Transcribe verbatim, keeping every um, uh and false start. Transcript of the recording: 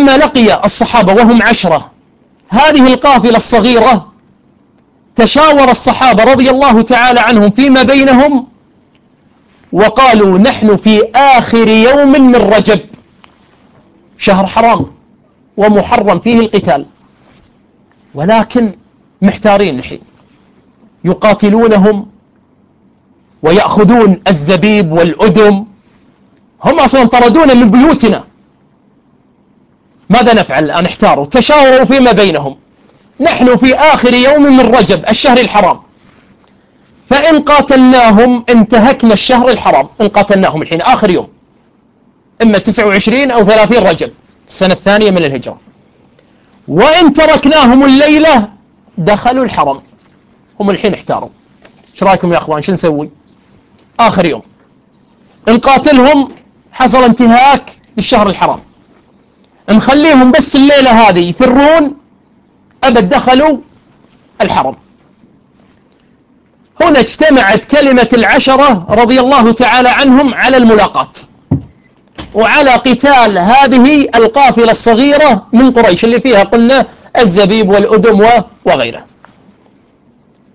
فلما لقي الصحابة وهم عشرة هذه القافلة الصغيرة تشاور الصحابة رضي الله تعالى عنهم فيما بينهم وقالوا نحن في آخر يوم من رجب، شهر حرام ومحرم فيه القتال، ولكن محتارين الحين، يقاتلونهم ويأخذون الزبيب والأدم، هم أصلا طردونا من بيوتنا، ماذا نفعل الآن؟ احتاروا، تشاوروا فيما بينهم، نحن في آخر يوم من رجب الشهر الحرام، فإن قاتلناهم انتهكنا الشهر الحرام، إن قاتلناهم الحين آخر يوم، إما تسعة وعشرين أو ثلاثين رجب السنة الثانية من الهجرة، وإن تركناهم الليلة دخلوا الحرم. هم الحين احتاروا، ايش رايكم يا اخوان؟ شو نسوي؟ آخر يوم نقاتلهم، حصل انتهاك للشهر الحرام، نخليهم بس الليلة هذه يفرون، أبد دخلوا الحرم. هنا اجتمعت كلمة العشرة رضي الله تعالى عنهم على الملاقاة وعلى قتال هذه القافلة الصغيرة من قريش اللي فيها قلنا الزبيب والأدم وغيره.